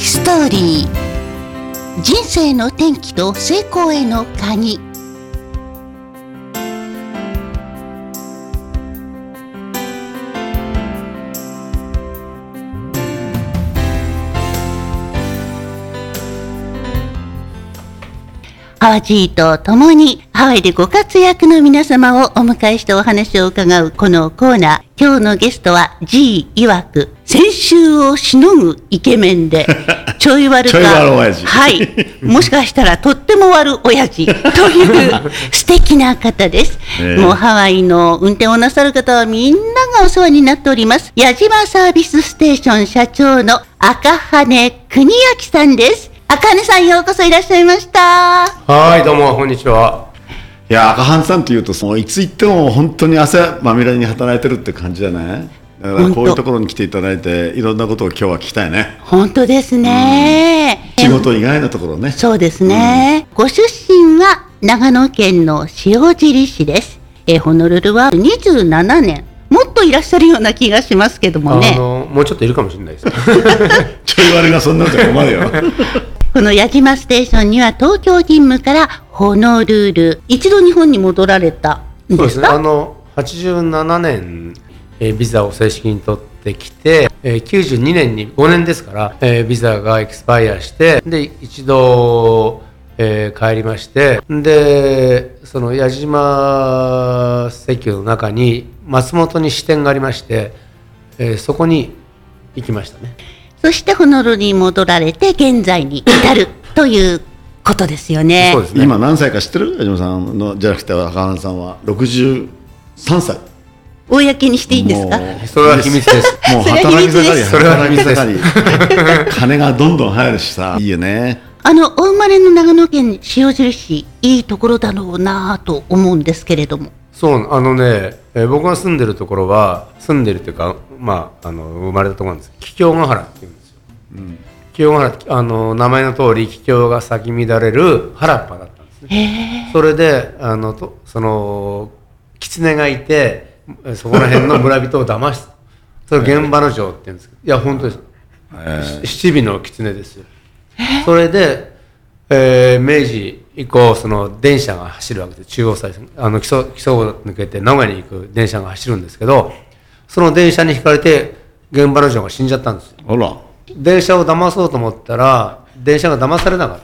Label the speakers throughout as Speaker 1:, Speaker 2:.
Speaker 1: ストーリー、人生の転機と成功への鍵。ハワジーと共にハワイでご活躍の皆様をお迎えしてお話を伺うこのコーナー。今日のゲストは G 曰く先週をしのぐイケメンでちょい悪かはい、もしかしたらとっても悪親父という素敵な方です、もうハワイの運転をなさる方はみんながお世話になっております。矢島サービスステーション社長の赤羽邦明さんです。赤羽さん、ようこそいらっしゃいました。
Speaker 2: はい、どうもこんにちは。
Speaker 3: いや、赤羽さんというといつ行っても本当に汗まみれに働いてるって感じじゃない？だからこういうところに来ていただいていろんなことを今日は聞きたいね。
Speaker 1: 本当ですね、
Speaker 3: 仕事以外のところね。
Speaker 1: そうですね、ご出身は長野県の塩尻市です。ホノルルは27年、もっといらっしゃるような気がしますけどもね。
Speaker 2: もうちょっといるかもしれないです
Speaker 3: ちょい悪がそんなのじゃ困るよ
Speaker 1: この矢島ステーションには東京勤務からホノルル、一度日本に戻られたんですか？
Speaker 2: そうですね、87年、ビザを正式に取ってきて、92年に5年ですから、ビザがエキスパイアしてで一度、帰りまして、でその矢島石油の中に松本に支店がありまして、そこに行きましたね。
Speaker 1: そしてホノルルに戻られて現在に至るということですよね。
Speaker 2: そうですね。
Speaker 3: 今何歳か知ってる？矢島さんのじゃなくて赤羽さんは63歳。
Speaker 1: 公にしていいんですか？
Speaker 2: それは秘密です。
Speaker 3: もう働き盛り、
Speaker 2: それは秘密です。
Speaker 3: 働き盛り金がどんどん入るしさ、いいよね。
Speaker 1: お生まれの長野県塩尻市、いいところだろうなと思うんですけれども。
Speaker 2: そう、僕が住んでるところは、住んでるというか、生まれたところなんです。桔梗ヶ原っていうんですよ。桔梗ヶ原、名前の通り桔梗が咲き乱れる原っぱだったんですね。それでその狐がいて、そこら辺の村人を騙すそれ現場の城って言うんですけど、いや本当です。七尾の狐ですよ。それで、明治以降その電車が走るわけで、中央線木曽を抜けて名古屋に行く電車が走るんですけど、その電車にひかれて現場の城が死んじゃったんですよ。
Speaker 3: あら。
Speaker 2: 電車を騙そうと思ったら電車が騙されなかった。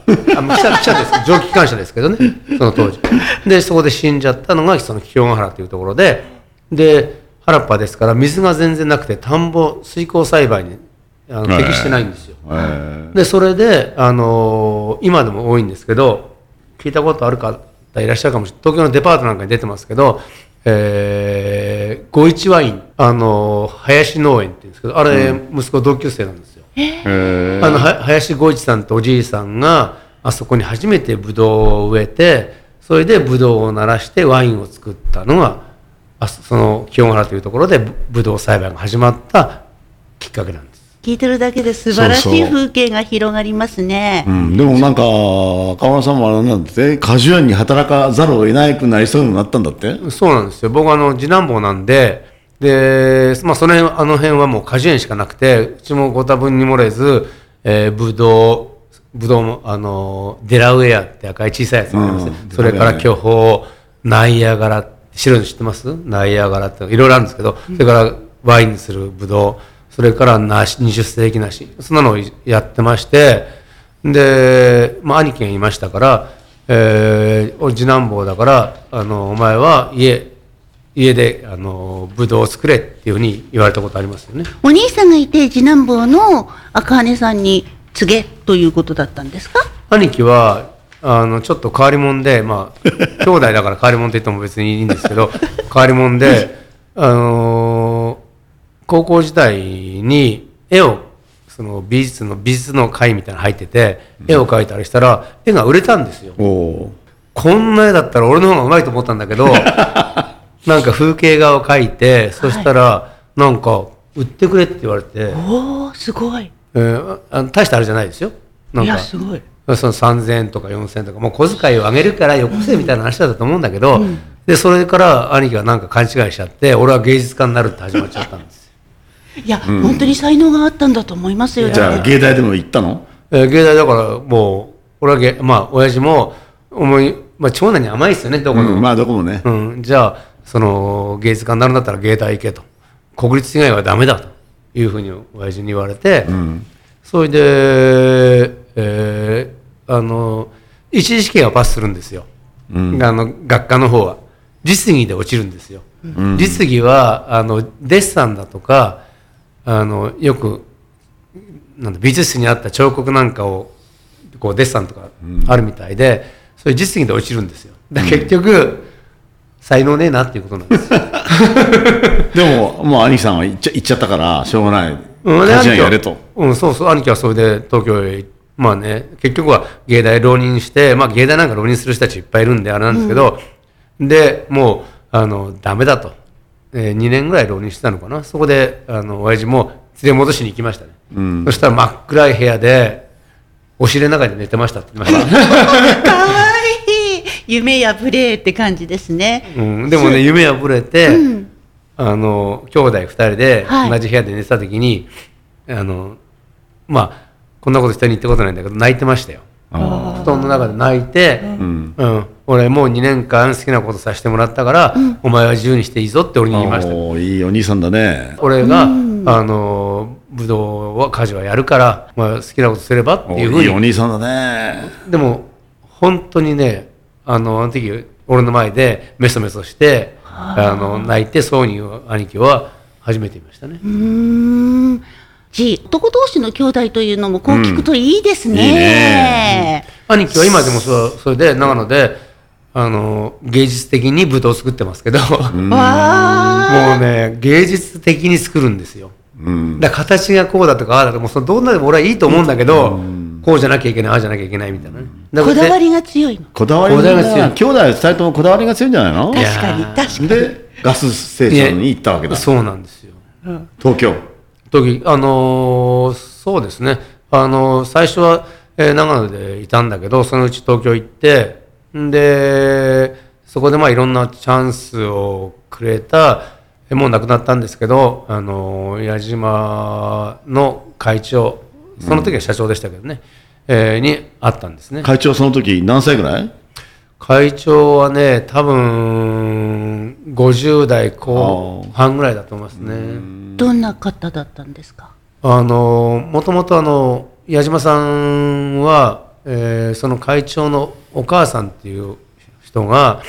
Speaker 2: 汽車です蒸気機関車ですけどね、その当時でそこで死んじゃったのがその桔梗ヶ原というところで、原っぱですから水が全然なくて田んぼ水耕栽培に適してないんですよ。でそれで、今でも多いんですけど、聞いたことある方いらっしゃるかもしれない。東京のデパートなんかに出てますけど、五一ワイン、林農園って言うんですけど、あれ、息子同級生なんですよ。林五一さんとおじいさんがあそこに初めてブドウを植えて、それでブドウを鳴らしてワインを作ったのがその桔梗ヶ原というところでブドウ栽培が始まったきっかけなんです。
Speaker 1: 聞いてるだけで素晴らしい風景が広がりますね。
Speaker 3: でもなんか赤羽さんもあれなんて果樹園に働かざるを得なくなりそうになったんだって。
Speaker 2: そうなんですよ。僕は次男坊なんで、その辺はもう果樹園しかなくて、うちもご多分に漏れず、ブドウもデラウェアって赤い小さいやつがありますね。それから巨峰、ナイアガラ、白いの知ってます？ナイアガラっていろいろあるんですけど、それからワインにするブドウ、それから20世紀梨、そんなのをやってまして、で、兄貴がいましたから、次男坊だからお前は家でブドウを作れっていうふうに言われたことありますよね。
Speaker 1: お兄さんがいて次男坊の赤羽さんに告げということだったんですか？
Speaker 2: 兄貴はちょっと変わり者で、兄弟だから変わり者って言っても別にいいんですけど変わり者で、高校時代に絵をその美術の会みたいなの入ってて、絵を描いたりしたら絵が売れたんですよ。こんな絵だったら俺の方がうまいと思ったんだけどなんか風景画を描いて、そしたらなんか売ってくれって言われて、
Speaker 1: おーすごい、
Speaker 2: 大したあれじゃないですよ。なんか
Speaker 1: いやすごい、
Speaker 2: その3000円とか4000円とかもう小遣いをあげるからよこせみたいな話だったと思うんだけど、でそれから兄貴がなんか勘違いしちゃって、俺は芸術家になるって始まっちゃったんです。
Speaker 1: いや、本当に才能があったんだと思いますよ。
Speaker 3: じゃあ芸大でも行ったの？
Speaker 2: 芸大だからもう俺はまあ親父もまあ、長男に甘いですよねどこの、
Speaker 3: まあどこもね、
Speaker 2: じゃあその芸術家になるんだったら芸大行けと、国立以外はダメだというふうに親父に言われて、それで、一次試験はパスするんですよ、学科の方は実技で落ちるんですよ、実技はデッサンだとかよく美術室にあった彫刻なんかをこうデッサンとかあるみたいで、そういう実技で落ちるんですよ。だから結局、才能ねえなっていうことなんですよ。
Speaker 3: でももう兄さんは行っちゃったからしょうがない、
Speaker 2: 家
Speaker 3: 事やれと。
Speaker 2: そうそう、兄貴はそれで東京へまあね、結局は芸大浪人して、まあ芸大なんか浪人する人たちいっぱいいるんであれなんですけど、でもうダメだと、2年ぐらい浪人してたのかな。そこで親父も連れ戻しに行きましたね、そしたら真っ暗い部屋でお尻の中で寝てましたって言ってました
Speaker 1: かわいい、夢破れって感じですね、
Speaker 2: でもね夢破れて、兄弟2人で同じ部屋で寝てた時に、まあこんなこと人に言ったことないんだけど泣いてましたよ。布団の中で泣いて、俺もう2年間好きなことさせてもらったから、お前は自由にしていいぞって俺に言いました。
Speaker 3: いいお兄さんだね。
Speaker 2: 俺が、武道は家事はやるから、お前は好きなことすればっていうふうに。
Speaker 3: いいお兄さんだね。
Speaker 2: でも本当にね、あの時俺の前でメソメソして泣いてそうに言う兄貴は初めて見ましたね。
Speaker 1: 男同士の兄弟というのもこう聞くといいですね。
Speaker 3: いいね。
Speaker 2: 兄貴は今でもそれで長野で芸術的に舞踏を作ってますけど、もうね芸術的に作るんですよ。だから形がこうだとかああだとかもうどんなでも俺はいいと思うんだけど、こうじゃなきゃいけないああじゃなきゃいけないみたいなね。
Speaker 1: こだわりが強いの。
Speaker 3: こだわりが強い。兄弟2人ともこだわりが強いんじゃないの？
Speaker 1: 確かに確かに。
Speaker 3: でガスステーションに行ったわけだ。
Speaker 2: そうなんですよ。
Speaker 3: 東京。
Speaker 2: そうですね。最初は、長野でいたんだけど、そのうち東京行って、でそこでまあいろんなチャンスをくれた、もう亡くなったんですけど、矢島の会長、その時は社長でしたけどね、に会ったんですね。
Speaker 3: 会長その時何歳ぐらい？
Speaker 2: 会長はね多分50代後半ぐらいだと思いますね。
Speaker 1: どんな方だったんですか？
Speaker 2: もともと矢島さんは、その会長のお母さんっていう人が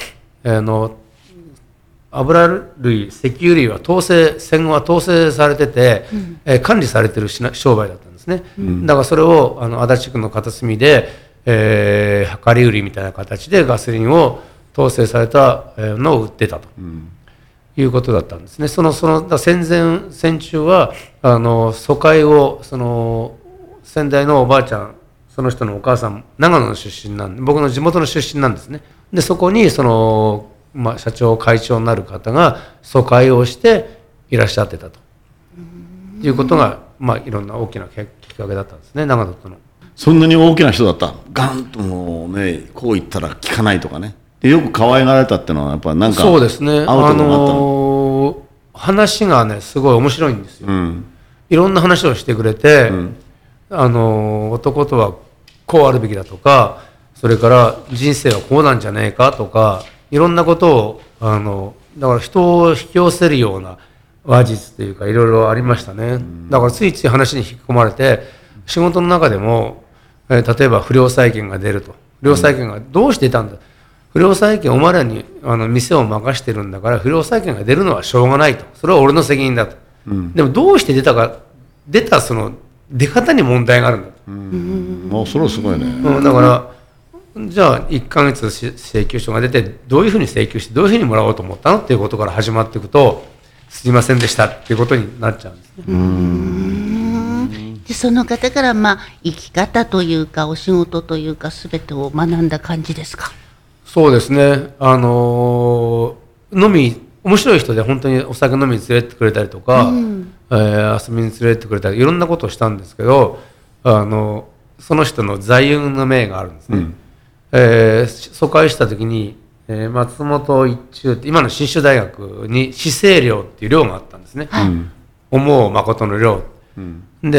Speaker 2: 油類石油類は戦後は統制されてて、管理されてる商売だったんですね。だからそれを足立区の片隅で、量り売りみたいな形でガソリンを統制されたのを売ってたと。いうことだったんですね。戦中は疎開を先代のおばあちゃん、その人のお母さん長野の出身なんで、僕の地元の出身なんですね。でそこに社長会長になる方が疎開をしていらっしゃってたということが、いろんな大きなきっかけだったんですね、長野との。
Speaker 3: そんなに大きな人だった。ガンともうね、こう言ったら聞かないとかね。でよく可愛がられたっていうのはやっぱなんか
Speaker 2: そうですね。
Speaker 3: アウトがあったの。
Speaker 2: 話がねすごい面白いんですよ。いろんな話をしてくれて、男とはこうあるべきだとか、それから人生はこうなんじゃねえかとか、いろんなことをだから人を引き寄せるような話術というかいろいろありましたね。だからついつい話に引き込まれて、仕事の中でも、例えば不良債権が出ると。不良債権がどうして出たんだ。不良債権お前らに店を任してるんだから不良債権が出るのはしょうがないと。それは俺の責任だと。でもどうして出たその出方に問題があるんだと。
Speaker 3: それはすごいね。
Speaker 2: だからじゃあ1ヶ月請求書が出てどういうふうに請求してどういうふうにもらおうと思ったのっていうことから始まっていくと、すいませんでしたっていうことになっちゃうんですね。
Speaker 1: でその方から生き方というかお仕事というか全てを学んだ感じですか？
Speaker 2: そうですね。面白い人で本当にお酒飲みに連れてってくれたりとか、遊びに連れてってくれたりいろんなことをしたんですけど、その人の座右の銘があるんですね。疎開した時に、松本一中って今の信州大学に死生寮っていう寮があったんですね。思う誠の寮。で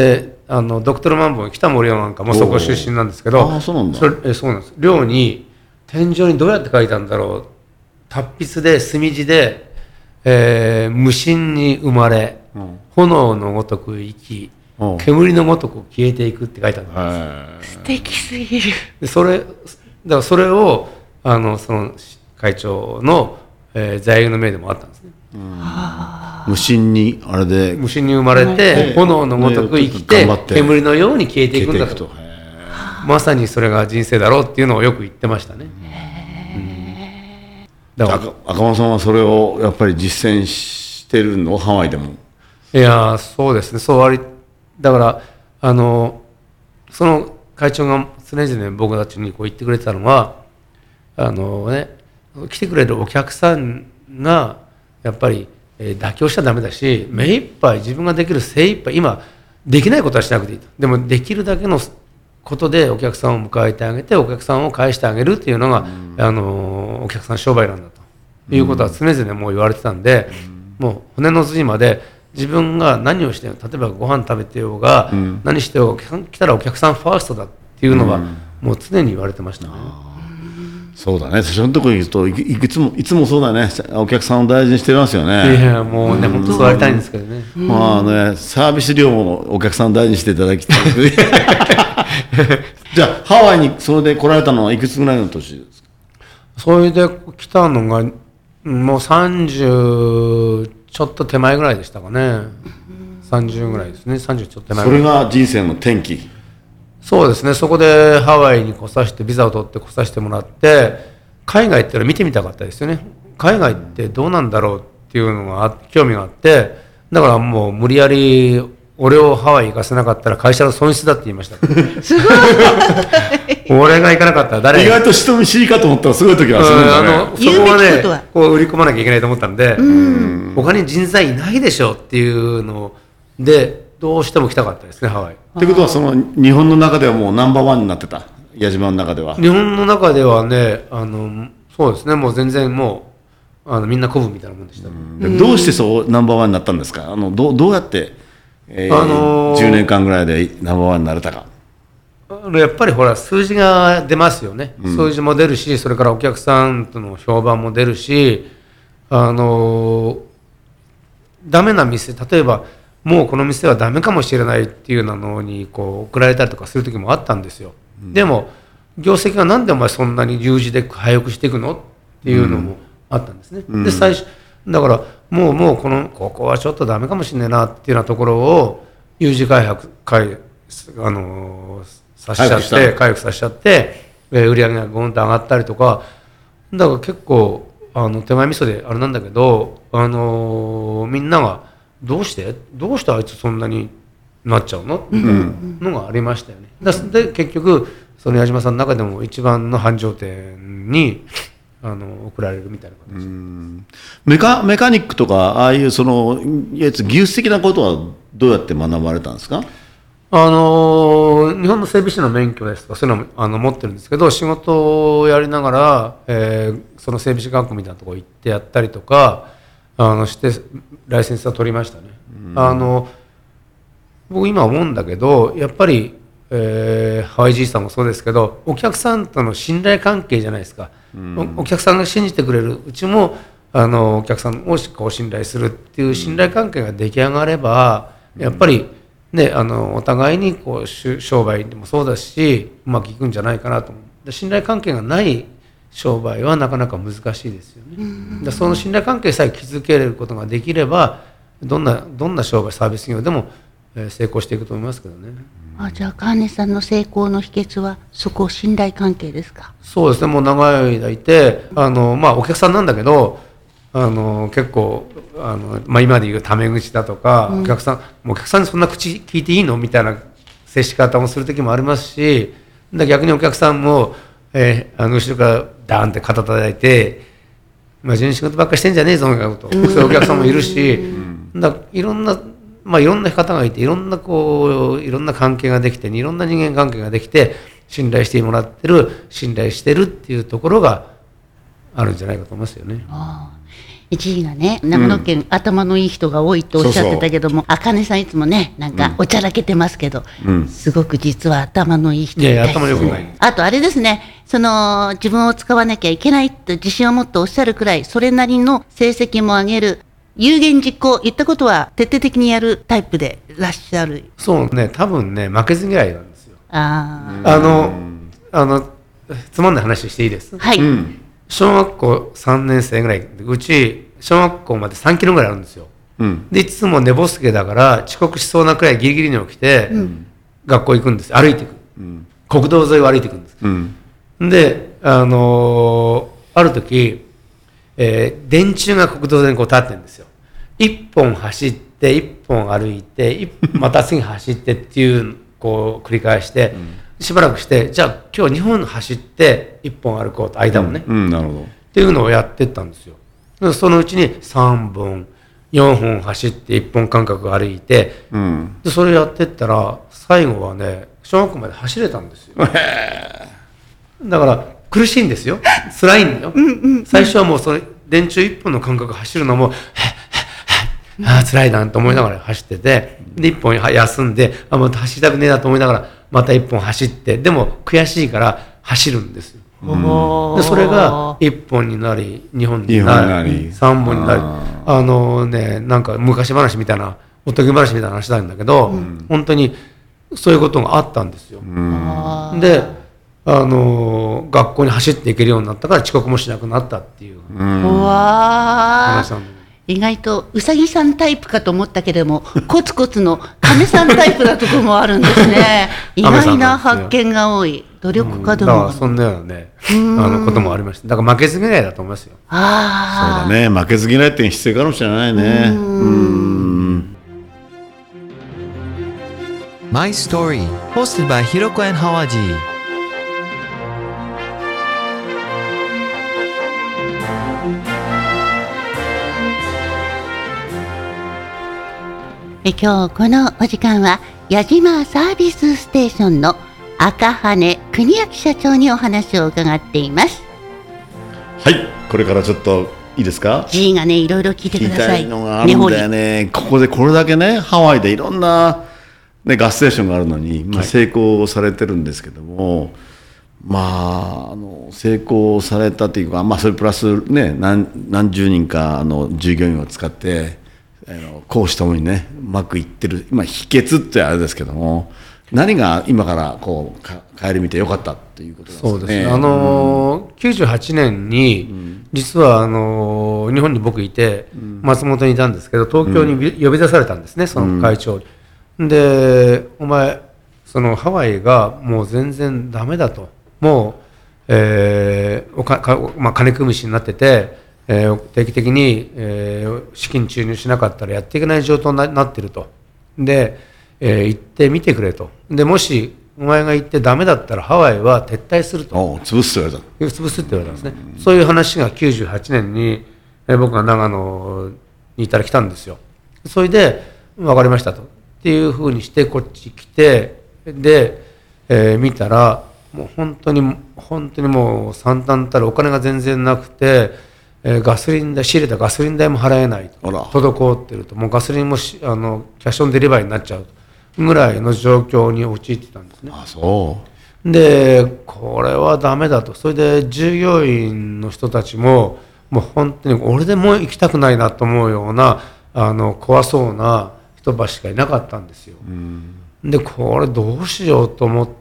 Speaker 2: ドクトルマンボウ北森亮なんかもそこ出身なんですけど、
Speaker 3: そうなんだ。
Speaker 2: そうなんです。寮に天井にどうやって書いたんだろう。達筆で墨字で、無心に生まれ、炎のごとく生き、煙のごとく消えていくって書いてあるんです。
Speaker 1: 素敵すぎる。
Speaker 2: でだからそれをその会長の、座右の銘でもあったんですね。
Speaker 3: 無心にあれで
Speaker 2: 無心に生まれて、炎のごとく生きて、煙のように消えていくんだと。まさにそれが人生だろうっていうのをよく言ってましたね。
Speaker 3: だから赤間さんはそれをやっぱり実践してるの、ハワイでも。
Speaker 2: いやそうですね。だからその会長が常々僕たちにこう言ってくれてたのは来てくれるお客さんがやっぱり、妥協しちゃダメだし、目いっぱい自分ができる精一杯、今できないことはしなくていいと。でもできるだけのことでお客さんを迎えてあげて、お客さんを返してあげるっていうのが、お客さん商売なんだということは常々もう言われてたんで、もう骨の髄まで自分が何をしても、例えばご飯食べてようが、何してようが来たらお客さんファーストだっていうのは、もう常に言われてましたね。
Speaker 3: そうだね。そのところに行くといつもそうだね。お客さんを大事にしてますよね。
Speaker 2: いやもうね、本当そうありたいんですけどね。
Speaker 3: まあね、サービス業もお客さんを大事にしていただきたい。じゃあハワイにそれで来られたのはいくつぐらいの年ですか？
Speaker 2: それで来たのがもう30ちょっと手前ぐらいでしたかね。30ぐらいですね。30ちょっと手前
Speaker 3: それが人生の転機。
Speaker 2: そうですね。そこでハワイに来させて、ビザを取って来させてもらって、海外っていうのを見てみたかったですよね。海外ってどうなんだろうっていうのが興味があって、だからもう無理やり俺をハワイ行かせなかったら会社の損失だって言いました。
Speaker 1: すごい。
Speaker 2: 俺が行かなかったら誰が。
Speaker 3: 意外と人見知りかと思ったらすごい時はするんだね。
Speaker 2: そこはね、こう売り込まなきゃいけないと思ったんで、他に人材いないでしょっていうので、どうしても来たかったですね、ハワイ。
Speaker 3: ってことはその日本の中ではもうナンバーワンになってた、矢島の中では。
Speaker 2: 日本の中ではね、そうですね、もう全然もうみんな鼓舞みたいなもんでした。
Speaker 3: どうしてそうナンバーワンになったんですか？どうやって、10年間ぐらいでナンバーワンになれたか。
Speaker 2: やっぱりほら数字が出ますよね。数字も出るし、それからお客さんとの評判も出るし、ダメな店、例えばもうこの店はダメかもしれないっていうのにこう送られたりとかする時もあったんですよ。でも業績がなんでお前そんなに十字で早くしていくのっていうのもあったんですね。で最初だからもうここはちょっとダメかもしれないなっていうようなところを有事回復させちゃって回復させちゃって、売り上げがゴンと上がったりとか、だから結構手前味噌であれなんだけど、みんながどうしてあいつそんなになっちゃうのっていうのがありましたよね。で結局その矢島さんの中でも一番の繁盛店に送られるみたいな形。
Speaker 3: メカニックとかああいうその技術的なことはどうやって学ばれたんですか？
Speaker 2: 日本の整備士の免許ですとかそういうのも持ってるんですけど、仕事をやりながら、その整備士学校みたいなところ行ってやったりとかしてライセンスは取りましたね。僕今思うんだけど、やっぱり、ハワイじいさんもそうですけど、お客さんとの信頼関係じゃないですか。お客さんが信じてくれるうちもお客さんをこう信頼するっていう信頼関係が出来上がれば、やっぱりね、お互いにこう商売でもそうだしうまくいくんじゃないかなと思う。で信頼関係がない商売はなかなか難しいですよね。でその信頼関係さえ築けることができればどんな商売サービス業でも成功していくと思いますけどね。
Speaker 1: じゃあ川根さんの成功の秘訣はそこ信頼関係ですか？
Speaker 2: そうですね。もう長い間いてお客さんなんだけど結構今でいうタメ口だとか、お客さんにそんな口聞いていいのみたいな接し方もする時もありますし、逆にお客さんも、後ろからダーンって肩叩いて自分仕事ばっかりしてんじゃねえぞみたいなこと、そういうお客さんもいるし、いろんな方がいて、いろんな関係ができて、いろんな人間関係ができて、信頼してもらってる、信頼してるっていうところがあるんじゃないかと思いますよね。
Speaker 1: G がね、長野県、頭のいい人が多いとおっしゃってたけども、あかねさんいつもね、なんかおちゃらけてますけど、すごく実は頭のいい人
Speaker 2: いやいや、頭良くない。
Speaker 1: あとあれですね、自分を使わなきゃいけないと自信を持っておっしゃるくらい、それなりの成績も上げる、有言実行、言ったことは徹底的にやるタイプでいらっしゃる。
Speaker 2: そうね、多分ね、負けず嫌いなんですよ。つまんない話していいです。
Speaker 1: はい。
Speaker 2: 小学校3年生ぐらい、うち、小学校まで3キロぐらいあるんですよ。で、いつも寝ぼすけだから、遅刻しそうなくらいギリギリに起きて、学校行くんです。歩いていく。国道沿いを歩いていくんです。で、ある時、電柱が国道沿いにこう立ってるんですよ。1本走って、1本歩いて、また次走ってっていう、こう繰り返して、しばらくして、じゃあ今日2本走って1本歩こうと、間もね。
Speaker 3: なるほど。
Speaker 2: っていうのをやってったんですよ。そのうちに3本、4本走って1本間隔歩いて、でそれやってったら、最後はね、小学校まで走れたんですよ。だから苦しいんですよ。辛いんだよ。最初はもうそれ電柱1本の間隔走るのも、辛いなと思いながら走ってて、で1本休んで、また走りたくねえなと思いながら、また1本走って、でも悔しいから走るんですよ。でそれが1本になり、2本になり、3本になり、なんか昔話みたいな、おとぎ話みたいな話なんだけど、本当にそういうことがあったんですよ。で、学校に走っていけるようになったから遅刻もしなくなったっていう話なんで。
Speaker 1: 意外とうさぎさんタイプかと思ったけれども、コツコツの亀さんタイプなところもあるんですね。意外な発見が多い。努力家でも。
Speaker 2: だからそんなようなね、こともありました。だから負けず嫌いだと思いますよ。
Speaker 3: そうだね、負けず嫌いって必要かもしれないね。
Speaker 4: My Story hosted by Hiroko and Hawaji。
Speaker 1: 今日このお時間は矢島サービスステーションの赤羽邦明社長にお話を伺っています。
Speaker 3: はい、これからちょっといいですか。
Speaker 1: G がね、いろいろ聞いてください。
Speaker 3: 聞きたいのがあるんだよね。ここでこれだけね、ハワイでいろんな、ね、ガスステーションがあるのに、成功されてるんですけども、成功されたというか、それプラスね、何十人か従業員を使って講師ともにね、うまくいってる、秘訣ってあれですけども、何が今からこう顧みてよかったっていうことなんですかね。
Speaker 2: そうですね。98年に、実は日本に僕いて、松本にいたんですけど、東京に呼び出されたんですね、その会長に。で、お前、そのハワイがもう全然ダメだと。もう、金組むしになってて、定期的に、資金注入しなかったらやっていけない状態になってると。で、行ってみてくれと。で、もしお前が行ってダメだったらハワイは撤退すると。
Speaker 3: 潰すって言われた。
Speaker 2: 潰すって言われたんですね。そういう話が98年に、僕が長野にいたら来たんですよ。それで、分かりましたと。っていうふうにしてこっち来て、で、見たら、もう本当にもう惨憺たるお金が全然なくて、ガソリン代、仕入れたガソリン代も払えないと、滞ってると、もうガソリンもキャッシュオンデリバリーになっちゃうぐらいの状況に陥ってたんですね。で、これはダメだと。それで従業員の人たちも、もう本当に俺でも行きたくないなと思うような怖そうな人ばしかいなかったんですよ。で、これどうしようと思って、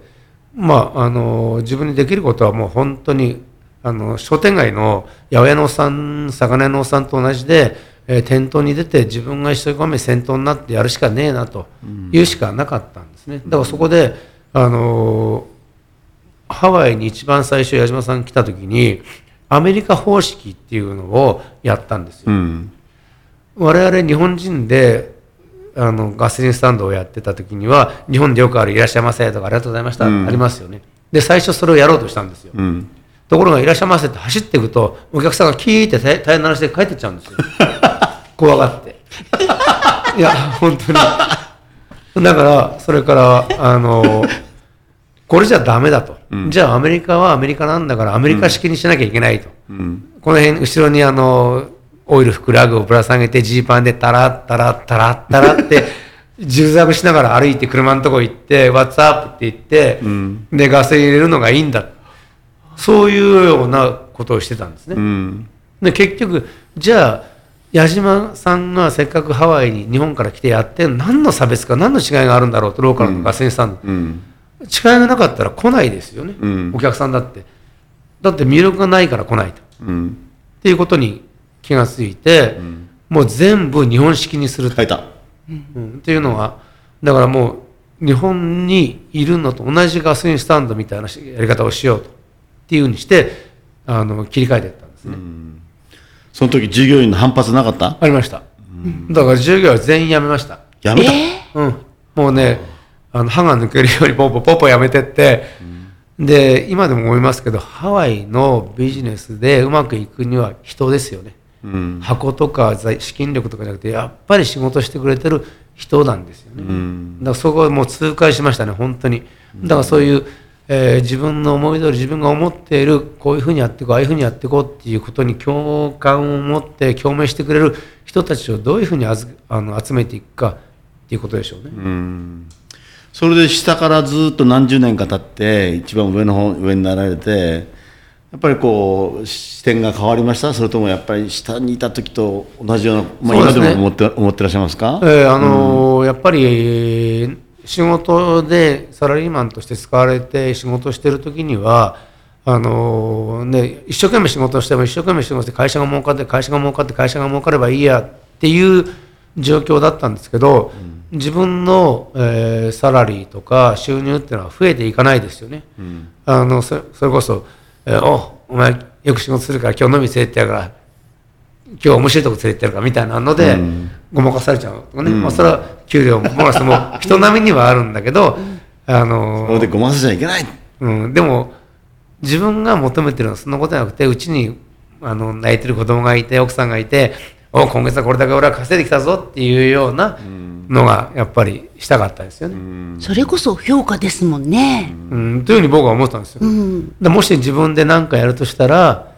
Speaker 2: 自分にできることはもう本当に商店街の八百屋のおっさん、魚屋のおっさんと同じで、店頭に出て自分が一生懸命先頭になってやるしかねえなというしかなかったんですね。だからそこでハワイに一番最初矢島さん来た時にアメリカ方式っていうのをやったんですよ。我々日本人でガソリンスタンドをやってた時には日本でよくあるいらっしゃいませとかありがとうございました、ありますよね。で最初それをやろうとしたんですよ。ところがいらっしゃいませって走っていくとお客さんがキーってタイヤ鳴らして帰ってっちゃうんですよ。怖がって。いや本当に。だからそれからこれじゃダメだと、じゃあアメリカはアメリカなんだからアメリカ式にしなきゃいけないと、この辺後ろにオイル拭くラグをぶら下げてジーパンでタラッタラッタラッタラってジグザグしながら歩いて車のとこ行って「What's up?」って言って、でガソリン入れるのがいいんだ、そういうようなことをしてたんですね。で結局じゃあ矢島さんがせっかくハワイに日本から来てやって何の差別か何の違いがあるんだろうと、ローカルのガソリンスタンド、違いがなかったら来ないですよね、お客さんだって魅力がないから来ないと、っていうことに気がついて、もう全部日本式にすると、っていうのはだからもう日本にいるのと同じガソリンスタンドみたいなやり方をしようとっていうふうにして切り替えていったんですね。
Speaker 3: その時従業員の反発なかった？
Speaker 2: ありました。だから従業員は全員辞めました。
Speaker 3: 辞めた？
Speaker 2: もうね歯が抜けるようにポポ辞めてって、で今でも思いますけどハワイのビジネスでうまくいくには人ですよね。箱とか資金力とかじゃなくてやっぱり仕事してくれてる人なんですよね。だからそこはもう痛快しましたね本当に。だからそういう、自分の思い通り自分が思っているこういうふうにやっていこうああいうふうにやっていこうっていうことに共感を持って共鳴してくれる人たちをどういうふうに集めていくかっていうことでしょうね。
Speaker 3: それで下からずっと何十年か経って一番上になられてやっぱりこう視点が変わりました？それともやっぱり下にいた時と同じような、今でも思ってらっしゃいますか？やっぱり仕事でサラリーマンとして使われて仕事してる時には一生懸命仕事をしても一生懸命仕事して会社が儲かって会社が儲かればいいやっていう状況だったんですけど、自分の、サラリーとか収入っていうのは増えていかないですよね。それこそお前よく仕事するから今日飲み連れてってやるから今日面白いとこ連れてってやるからみたいなので、ごまかされちゃうとかね、それは給料もボーナスも人並みにはあるんだけどそれでごまかさちゃいけない、
Speaker 2: でも自分が求めてるのはそんなことじゃなくて、うちに泣いてる子供がいて奥さんがいて今月はこれだけ俺は稼いできたぞっていうようなのがやっぱりしたかったですよね。
Speaker 1: それこそ評価ですもんね。
Speaker 2: というふうに僕は思ったんですよ。でもし自分で何かやるとしたら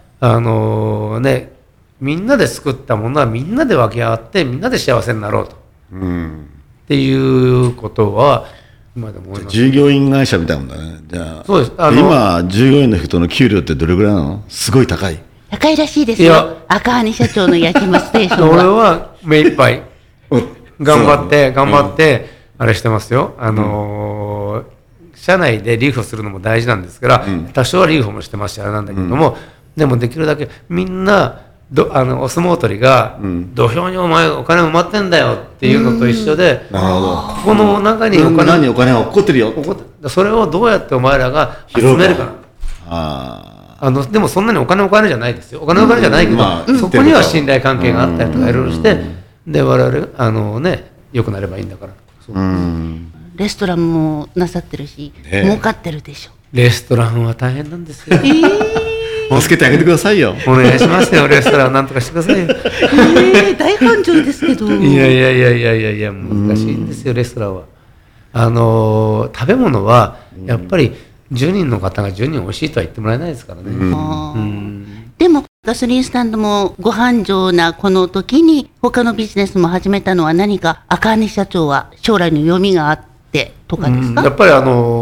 Speaker 2: みんなで作ったものはみんなで分け合ってみんなで幸せになろうと、っていうことは今でも思います。
Speaker 3: 従業員会社みたいなもんだね。じゃあ
Speaker 2: そうです。
Speaker 3: 今従業員の人の給料ってどれぐらいなの？すごい高い？
Speaker 1: 高いらしいですよ。赤羽社長の焼きまステーションは。
Speaker 2: 俺は目いっぱい頑張ってあれしてますよ。社内でリーフをするのも大事なんですから、多少はリーフもしてますしあれなんだけども、でもできるだけみんなお相撲取りが、土俵にお前お金埋まってんだよっていうのと一緒で、
Speaker 3: なるほど、
Speaker 2: ここの中に
Speaker 3: お金が起こってるよ、
Speaker 2: それをどうやってお前らが集めるか。でもそんなにお金じゃないですよ。お金じゃないけど、そこには信頼関係があったりとかいろいろして、で我々良くなればいいんだから。
Speaker 1: レストランもなさってるし、儲かってるでしょ。
Speaker 2: レストランは大変なんですよ。
Speaker 3: 助けてあげてくださいよ。
Speaker 2: お願いしますよ。レストランなんとかしてくださいよ。
Speaker 1: 大繁盛ですけど。
Speaker 2: いや難しいんですよレストランは。食べ物はやっぱり10人の方が10人美味しいとは言ってもらえないですからね。
Speaker 1: でもガソリンスタンドもご繁盛なこの時に他のビジネスも始めたのは何か赤羽社長は将来の読みがあってとかですか？
Speaker 2: やっぱり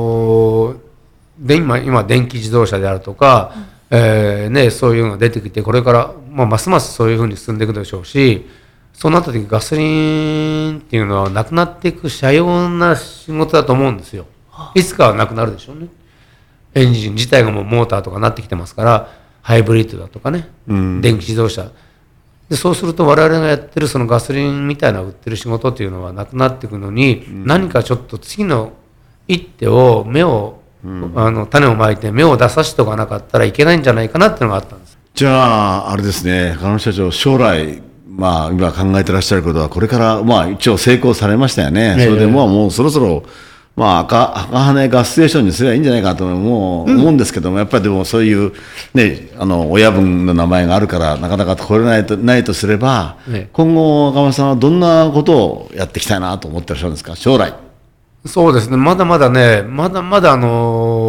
Speaker 2: 今電気自動車であるとか、そういうのが出てきてこれから、ますますそういうふうに進んでいくでしょうし、そうなった時ガソリンっていうのはなくなっていく社用な仕事だと思うんですよ。いつかはなくなるでしょうね。エンジン自体がもうモーターとかなってきてますから、ハイブリッドだとかね、電気自動車で、そうすると我々がやってるそのガソリンみたいな売ってる仕事っていうのはなくなっていくのに、何かちょっと次の一手を種をまいて芽を出させておかなかったらいけないんじゃないかなっていうのがあったんです。
Speaker 3: じゃああれですね、赤羽社長将来今考えてらっしゃることはこれから一応成功されましたよね。それでもうそろそろ赤羽ガスステーションにすればいいんじゃないかと思うんですけども、やっぱりでもそういうね親分の名前があるからなかなか来れないとすれば、今後赤羽さんはどんなことをやっていきたいなと思ってらっしゃるんですか、将来？
Speaker 2: そうですね、まだまだ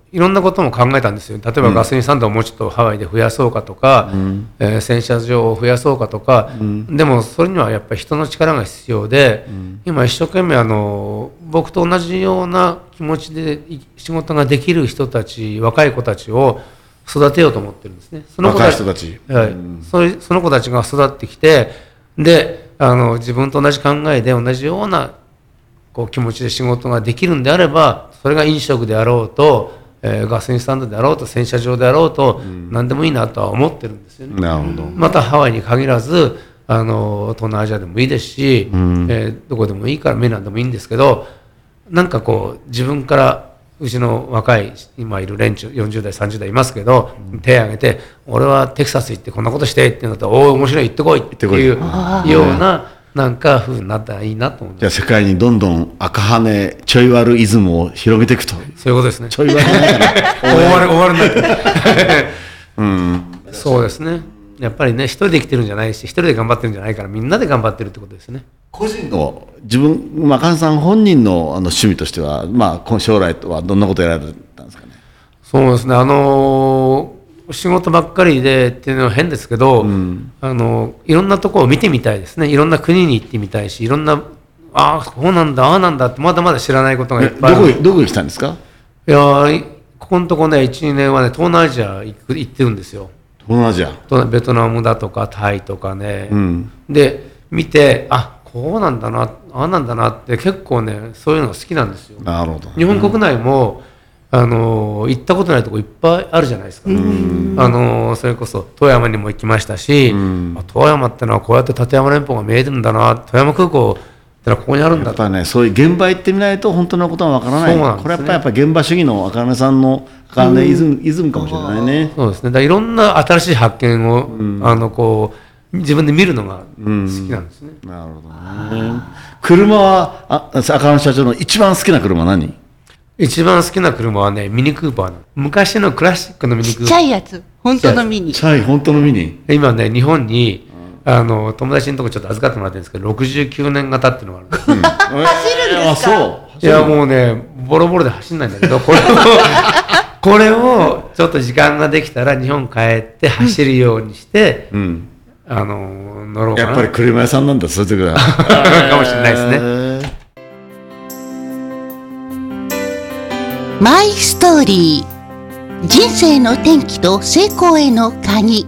Speaker 2: いろんなことも考えたんですよ。例えばガソリンスタンドをもうちょっとハワイで増やそうかとか、洗車場を増やそうかとか、でもそれにはやっぱり人の力が必要で、今一生懸命僕と同じような気持ちで仕事ができる人たち、若い子たちを育てようと思ってるんですね。その子
Speaker 3: 若い人たち、
Speaker 2: はい、その子たちが育ってきて、で自分と同じ考えで同じようなこう気持ちで仕事ができるんであれば、それが飲食であろうと、ガソリンスタンドであろうと洗車場であろうと、何でもいいなとは思ってるんですよね。
Speaker 3: なるほど。
Speaker 2: またハワイに限らず東南アジアでもいいですし、どこでもいいからメナンでもいいんですけど、なんかこう自分からうちの若い今いる連中40代30代いますけど、手を挙げて俺はテキサス行ってこんなことしてって言うんだったら、おお面白い行ってこいっていうようななんか風になったらいいなと思うんです。
Speaker 3: じゃあ世界にどんどん赤羽ちょい悪イズムを広げていくと。
Speaker 2: そういうことですね。
Speaker 3: ちょい悪じゃないかな。
Speaker 2: 終わるになってそうですね。やっぱりね、一人で生きてるんじゃないし、一人で頑張ってるんじゃないから、みんなで頑張ってるってことですね。
Speaker 3: 個人の自分、赤羽さん本人の趣味としては、将来はどんなことやられたんですかね。
Speaker 2: そうですね。仕事ばっかりでっていうのは変ですけど、いろんなところを見てみたいですね。いろんな国に行ってみたいし、いろんな、こうなんだ、ああなんだって、まだまだ知らないことがいっぱいある。
Speaker 3: どこ行きたんですか。
Speaker 2: いやここのとこね、1、2年はね、東南アジア行ってるんですよ。
Speaker 3: 東南アジア。
Speaker 2: ベトナムだとか、タイとかね。で、見て、こうなんだな、ああなんだなって、結構ね、そういうのが好きなんですよ。
Speaker 3: なるほど。
Speaker 2: 日本国内も、行ったことないとこいっぱいあるじゃないですか。それこそ富山にも行きましたし、富山ってのはこうやって立山連峰が見えてるんだな、富山空港ってのはここにあるんだ
Speaker 3: やっぱりね、そういう現場行ってみないと本当のことはわからない。
Speaker 2: そうなんですね。
Speaker 3: これやっぱり現場主義の赤羽さんの赤羽イズムかもしれないね。
Speaker 2: そうですね。だからいろんな新しい発見を、こう自分で見るのが好きなんですね。
Speaker 3: なるほどね。車は赤羽社長の一番好きな車は何？
Speaker 2: 一番好きな車はね、ミニクーパーなの。昔のクラシックのミニクーパー。
Speaker 1: ちっちゃいやつ、本当のミニ。
Speaker 3: 本当のミニ。
Speaker 2: 今ね、日本に友達のとこちょっと預かってもらってるんですけど、69年型っていうのがあるんです。
Speaker 1: 走るんですか？
Speaker 3: そう。
Speaker 2: いやもうね、ボロボロで走んないんだけど、これをちょっと時間ができたら日本帰って走るようにして、乗ろうかな。
Speaker 3: やっぱり車屋さんなんだ、そういうとこだ。
Speaker 2: かもしれないですね。
Speaker 1: マイストーリー、人生の転機と成功への鍵。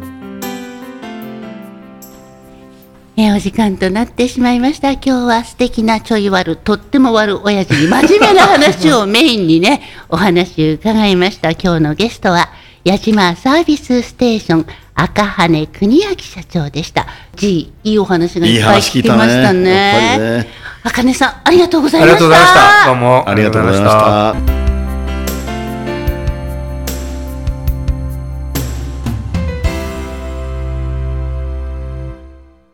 Speaker 1: お時間となってしまいました。今日は素敵なちょい悪、とっても悪親父に真面目な話をメインにね、お話伺いました。今日のゲストは矢島サービスステーション赤羽邦明社長でした。いいお話がいっぱい聞きましたね。赤羽さん、ありがとうございました。
Speaker 2: ありがとうございました。どうも
Speaker 3: ありがとうございました。